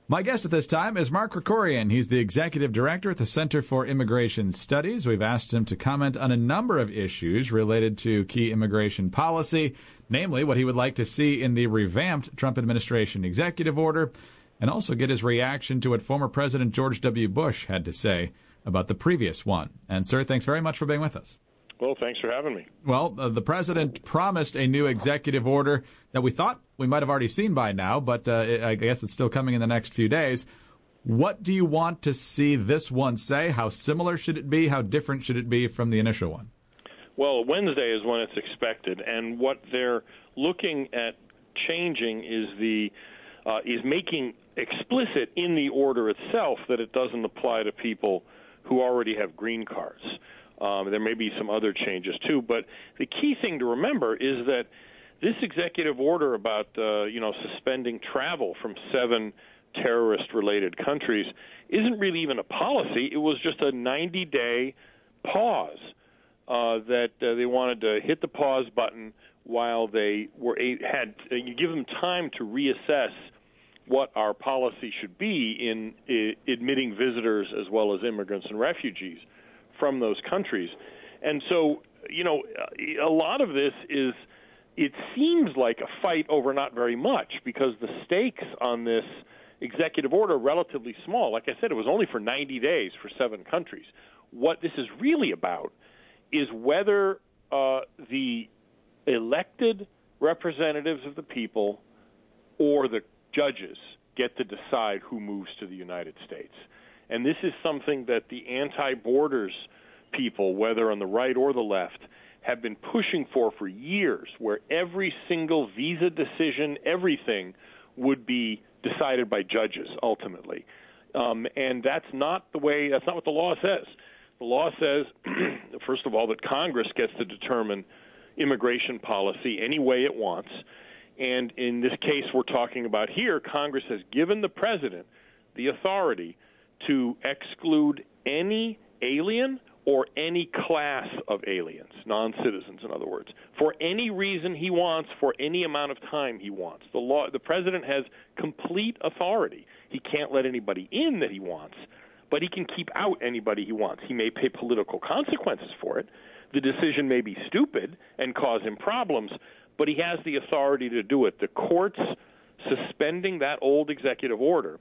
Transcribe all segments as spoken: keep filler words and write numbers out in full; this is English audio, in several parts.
My guest at this time is Mark Krikorian. He's the executive director at the Center for Immigration Studies. We've asked him to comment on a number of issues related to key immigration policy, namely what he would like to see in the revamped Trump administration executive order, and also get his reaction to what former President George W. Bush had to say about the previous one. And, sir, thanks very much for being with us. Well, thanks for having me. Well, uh, the president promised a new executive order that we thought we might have already seen by now, but uh, I guess it's still coming in the next few days. What do you want to see this one say? How similar should it be? How different should it be from the initial one? Well, Wednesday is when it's expected, and what they're looking at changing is the uh, is making explicit in the order itself that it doesn't apply to people who already have green cards. Um, there may be some other changes, too. But the key thing to remember is that this executive order about, uh, you know, suspending travel from seven terrorist-related countries isn't really even a policy. It was just a ninety-day pause uh, that uh, they wanted to hit the pause button while they were a- had uh, you give them time to reassess what our policy should be in uh, admitting visitors as well as immigrants and refugees from those countries. And so, you know, a lot of this is, it seems like a fight over not very much because the stakes on this executive order are relatively small. Like I said, it was only for ninety days for seven countries. What this is really about is whether uh, the elected representatives of the people or the judges get to decide who moves to the United States. And this is something that the anti-borders people, whether on the right or the left, have been pushing for for years, where every single visa decision, everything, would be decided by judges ultimately. Um, and that's not the way, that's not what the law says. The law says, first of all, that Congress gets to determine immigration policy any way it wants. And in this case we're talking about here, Congress has given the president the authority to exclude any alien or any class of aliens, non-citizens in other words, for any reason he wants, for any amount of time he wants. The law, the president has complete authority. He can't let anybody in that he wants, but he can keep out anybody he wants. He may pay political consequences for it. The decision may be stupid and cause him problems, but he has the authority to do it. The courts suspending that old executive order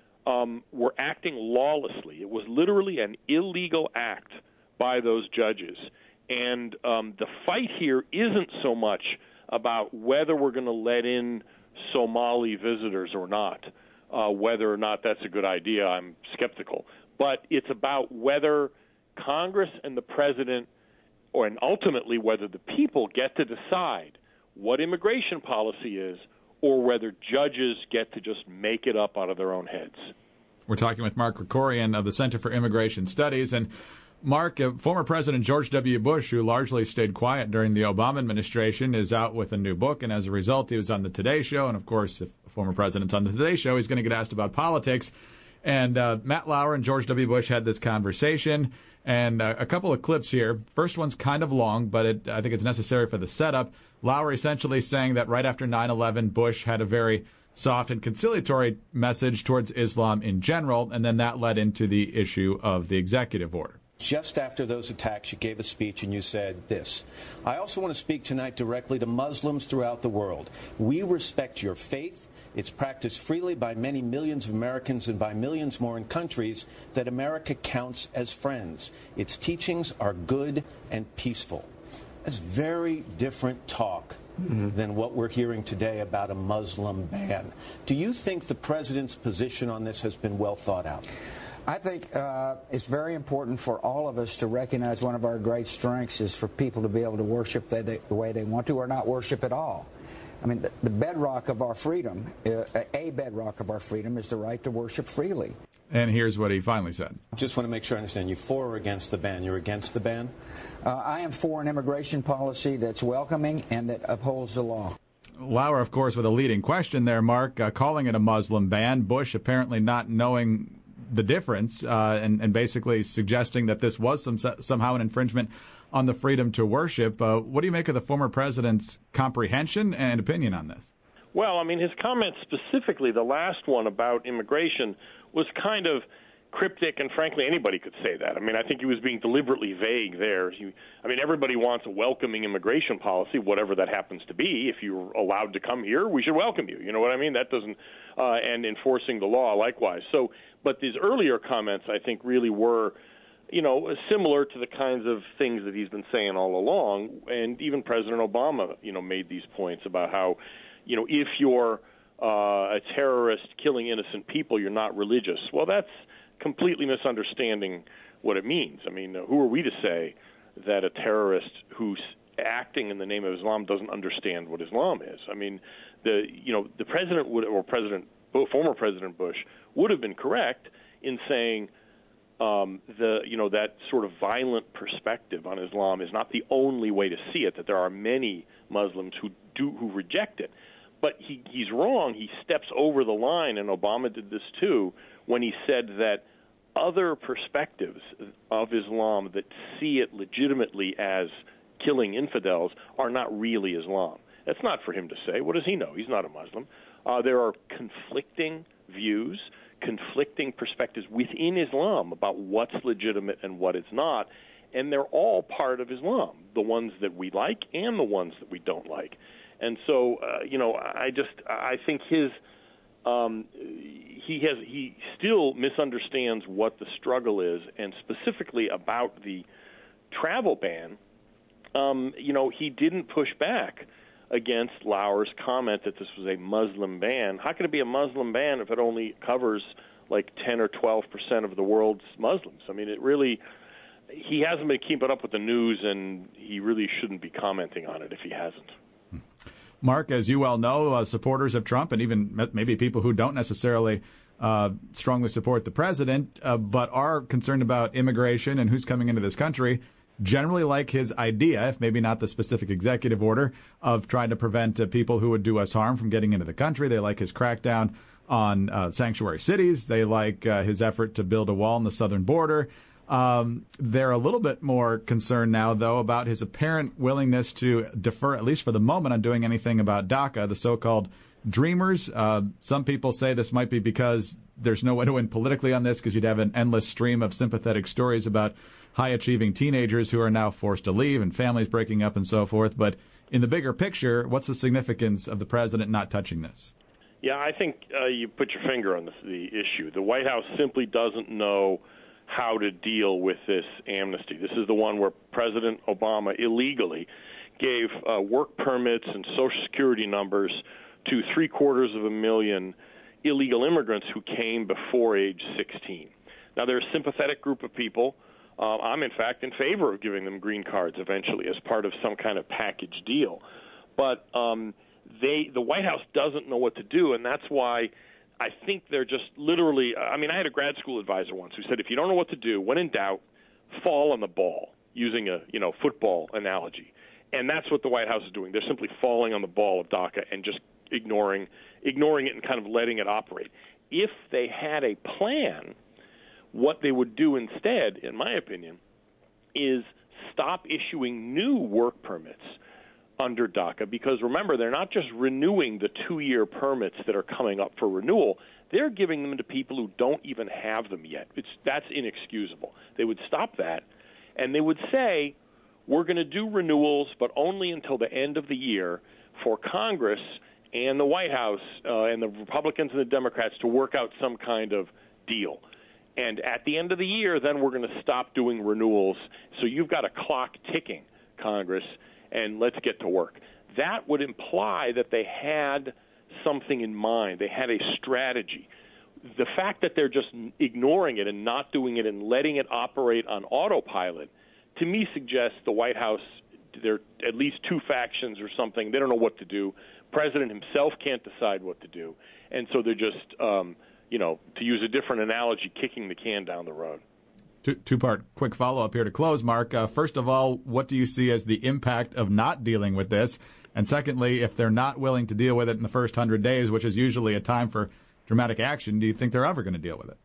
Um, were acting lawlessly. It was literally an illegal act by those judges. And um, the fight here isn't so much about whether we're going to let in Somali visitors or not, uh, whether or not that's a good idea. I'm skeptical. But it's about whether Congress and the president, or and ultimately whether the people get to decide what immigration policy is, or whether judges get to just make it up out of their own heads. We're talking with Mark Krikorian of the Center for Immigration Studies. And, Mark, uh, former President George W. Bush, who largely stayed quiet during the Obama administration, is out with a new book. And as a result, he was on the Today Show. And, of course, if a former president's on the Today Show, he's going to get asked about politics. And uh, Matt Lauer and George W. Bush had this conversation. And uh, a couple of clips here. First one's kind of long, but it, I think it's necessary for the setup. Lauer essentially saying that right after nine eleven, Bush had a very soft and conciliatory message towards Islam in general, and then that led into the issue of the executive order. Just after those attacks, you gave a speech and you said this: I also want to speak tonight directly to Muslims throughout the world. We respect your faith. It's practiced freely by many millions of Americans and by millions more in countries that America counts as friends. Its teachings are good and peaceful. That's very different talk mm-hmm. than what we're hearing today about a Muslim ban. Do you think the president's position on this has been well thought out? I think uh, it's very important for all of us to recognize one of our great strengths is for people to be able to worship the, the, the way they want to or not worship at all. I mean, the, the bedrock of our freedom, uh, a bedrock of our freedom is the right to worship freely. And here's what he finally said. Just want to make sure I understand. You for or against the ban? You're against the ban? Uh, I am for an immigration policy that's welcoming and that upholds the law. Lauer, of course, with a leading question there, Mark, uh, calling it a Muslim ban. Bush apparently not knowing the difference uh, and, and basically suggesting that this was some, somehow an infringement on the freedom to worship. Uh, what do you make of the former president's comprehension and opinion on this? Well, I mean, his comments specifically, the last one about immigration, was kind of cryptic, and frankly, anybody could say that. I mean, I think he was being deliberately vague there. He, I mean, everybody wants a welcoming immigration policy, whatever that happens to be. If you're allowed to come here, we should welcome you. You know what I mean? That doesn't, uh, and enforcing the law likewise. So, but these earlier comments, I think, really were, you know, similar to the kinds of things that he's been saying all along. And even President Obama, you know, made these points about how, you know, if you're uh, a terrorist killing innocent people, you're not religious. Well, that's completely misunderstanding what it means. I mean, who are we to say that a terrorist who's acting in the name of Islam doesn't understand what Islam is? I mean, the you know the president would, or President former President Bush would have been correct in saying um, the you know that sort of violent perspective on Islam is not the only way to see it. That there are many Muslims who do who reject it. But he, he's wrong. He steps over the line, and Obama did this too, when he said that other perspectives of Islam that see it legitimately as killing infidels are not really Islam. That's not for him to say. What does he know? He's not a Muslim. Uh, there are conflicting views, conflicting perspectives within Islam about what's legitimate and what is not, and they're all part of Islam, the ones that we like and the ones that we don't like. And so, uh, you know, I just I think his um, he has he still misunderstands what the struggle is, and specifically about the travel ban. Um, you know, he didn't push back against Lauer's comment that this was a Muslim ban. How can it be a Muslim ban if it only covers like ten or twelve percent of the world's Muslims? I mean, it really. He hasn't been keeping up with the news, and he really shouldn't be commenting on it if he hasn't. Mark, as you well know, uh, supporters of Trump, and even maybe people who don't necessarily uh, strongly support the president, uh, but are concerned about immigration and who's coming into this country, generally like his idea, if maybe not the specific executive order, of trying to prevent uh, people who would do us harm from getting into the country. They like his crackdown on uh, sanctuary cities. They like uh, his effort to build a wall on the southern border. Um, they're a little bit more concerned now, though, about his apparent willingness to defer, at least for the moment, on doing anything about DACA, the so-called Dreamers. Uh, some people say this might be because there's no way to win politically on this, because you'd have an endless stream of sympathetic stories about high-achieving teenagers who are now forced to leave and families breaking up and so forth. But in the bigger picture, what's the significance of the president not touching this? Yeah, I think uh, you put your finger on the, the issue. The White House simply doesn't know how to deal with this amnesty. This is the one where President Obama illegally gave uh, work permits and Social Security numbers to three-quarters of a million illegal immigrants who came before age sixteen. Now, they're a sympathetic group of people. Uh, I'm, in fact, in favor of giving them green cards eventually as part of some kind of package deal. But um, they, the White House doesn't know what to do, and that's why I think they're just literally, I mean, I had a grad school advisor once who said, if you don't know what to do, when in doubt, fall on the ball, using a, you know, football analogy. And that's what the White House is doing. They're simply falling on the ball of DACA and just ignoring ignoring it and kind of letting it operate. If they had a plan, what they would do instead, in my opinion, is stop issuing new work permits under DACA, because remember, they're not just renewing the two-year permits that are coming up for renewal. They're giving them to people who don't even have them yet. It's, that's inexcusable. They would stop that, and they would say, we're going to do renewals, but only until the end of the year for Congress and the White House uh, and the Republicans and the Democrats to work out some kind of deal. And at the end of the year, then we're going to stop doing renewals. So you've got a clock ticking, Congress, and let's get to work. That would imply that they had something in mind. They had a strategy. The fact that they're just ignoring it and not doing it and letting it operate on autopilot, to me, suggests the White House, there are at least two factions or something. They don't know what to do. President himself can't decide what to do. And so they're just, um, you know, to use a different analogy, kicking the can down the road. Two, two-part quick follow-up here to close, Mark. Uh, first of all, what do you see as the impact of not dealing with this? And secondly, if they're not willing to deal with it in the first hundred days, which is usually a time for dramatic action, do you think they're ever going to deal with it?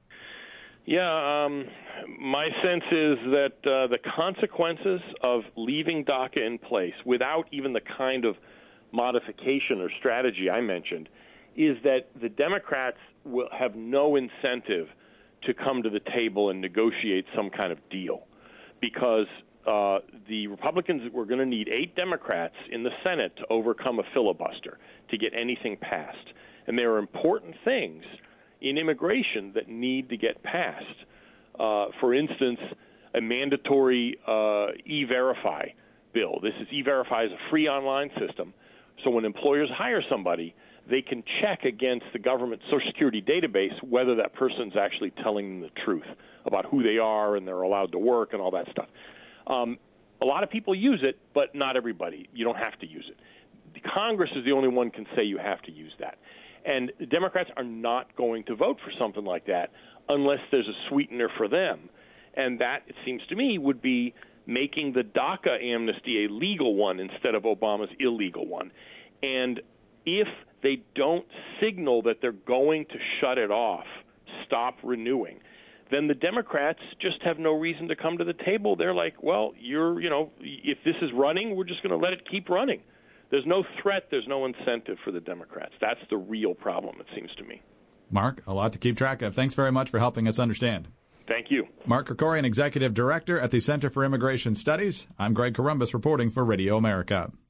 Yeah, um, my sense is that uh, the consequences of leaving DACA in place without even the kind of modification or strategy I mentioned is that the Democrats will have no incentive to come to the table and negotiate some kind of deal, because uh, the Republicans were going to need eight Democrats in the Senate to overcome a filibuster to get anything passed. And there are important things in immigration that need to get passed. Uh, for instance, a mandatory uh, E-Verify bill. This is E-Verify is a free online system, so when employers hire somebody, they can check against the government Social Security database whether that person's actually telling them the truth about who they are and they're allowed to work and all that stuff. Um, a lot of people use it, but not everybody. You don't have to use it. Congress is the only one can say you have to use that. And the Democrats are not going to vote for something like that unless there's a sweetener for them. And that, it seems to me, would be making the DACA amnesty a legal one instead of Obama's illegal one. And if they don't signal that they're going to shut it off, stop renewing, then the Democrats just have no reason to come to the table. They're like, well, you're, you know, if this is running, we're just going to let it keep running. There's no threat. There's no incentive for the Democrats. That's the real problem, it seems to me. Mark, a lot to keep track of. Thanks very much for helping us understand. Thank you. Mark Krikorian, Executive Director at the Center for Immigration Studies. I'm Greg Corombos reporting for Radio America.